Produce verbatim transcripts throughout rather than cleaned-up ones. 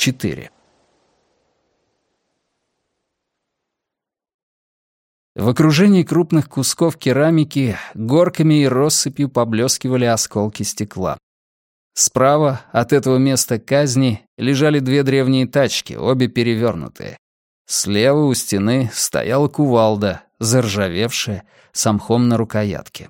четыре. В окружении крупных кусков керамики горками и россыпью поблескивали осколки стекла. Справа от этого места казни лежали две древние тачки, обе перевернутые. Слева у стены стояла кувалда, заржавевшая, с мхом на рукоятке.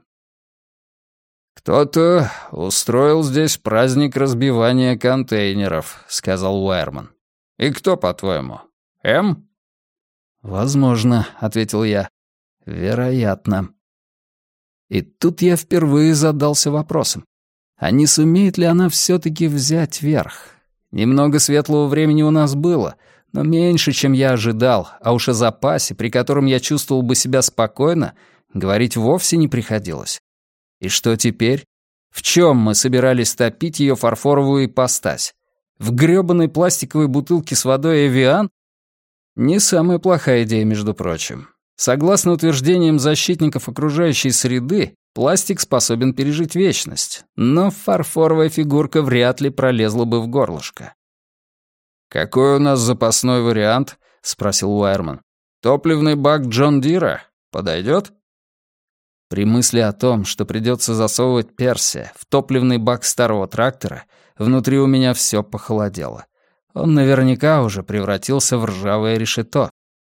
«Кто-то устроил здесь праздник разбивания контейнеров», — сказал Уайерман. «И кто, по-твоему, М?» «Возможно», — ответил я. «Вероятно». И тут я впервые задался вопросом. А не сумеет ли она все-таки взять верх? Немного светлого времени у нас было, но меньше, чем я ожидал, а уж о запасе, при котором я чувствовал бы себя спокойно, говорить вовсе не приходилось. И что теперь? В чем мы собирались топить ее фарфоровую ипостась? В грёбаной пластиковой бутылке с водой «Эвиан»? Не самая плохая идея, между прочим. Согласно утверждениям защитников окружающей среды, пластик способен пережить вечность, но фарфоровая фигурка вряд ли пролезла бы в горлышко. «Какой у нас запасной вариант?» — спросил Уайерман. «Топливный бак Джон Дира? Подойдет?» При мысли о том, что придется засовывать Персия в топливный бак старого трактора, внутри у меня все похолодело. Он наверняка уже превратился в ржавое решето.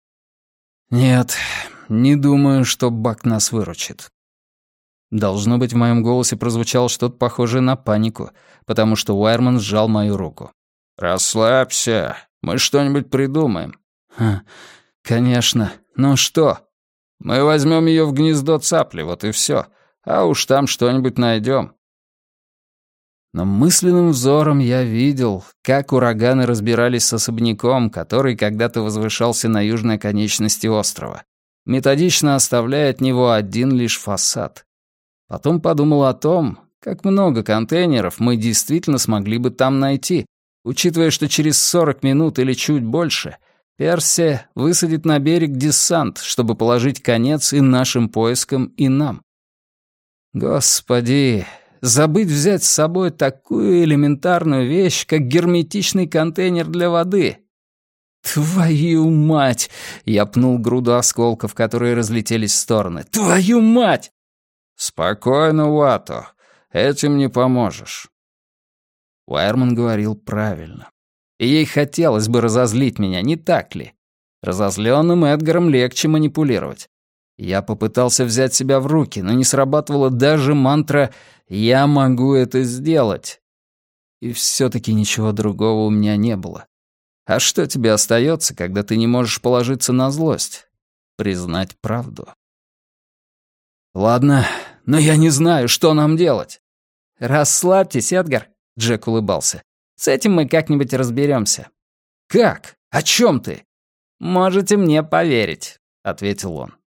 Нет, не думаю, что бак нас выручит. Должно быть, в моем голосе прозвучало что-то похожее на панику, потому что Уайерман сжал мою руку. «Расслабься, мы что-нибудь придумаем». Ха, «Конечно. Ну что?» «Мы возьмем ее в гнездо цапли, вот и все. А уж там что-нибудь найдем». Но мысленным взором я видел, как ураганы разбирались с особняком, который когда-то возвышался на южной оконечности острова, методично оставляя от него один лишь фасад. Потом подумал о том, как много контейнеров мы действительно смогли бы там найти, учитывая, что через сорок минут или чуть больше Персия высадит на берег десант, чтобы положить конец и нашим поискам, и нам. Господи, забыть взять с собой такую элементарную вещь, как герметичный контейнер для воды. Твою мать! Я пнул груду осколков, которые разлетелись в стороны. Твою мать! Спокойно, Уато, этим не поможешь. Уайерман говорил правильно. И ей хотелось бы разозлить меня, не так ли? Разозлённым Эдгаром легче манипулировать. Я попытался взять себя в руки, но не срабатывала даже мантра «Я могу это сделать». И всё-таки ничего другого у меня не было. А что тебе остаётся, когда ты не можешь положиться на злость? Признать правду. Ладно, но я не знаю, что нам делать. Расслабьтесь, Эдгар, Джек улыбался. С этим мы как-нибудь разберёмся. Как? О чём ты? Можете мне поверить, ответил он.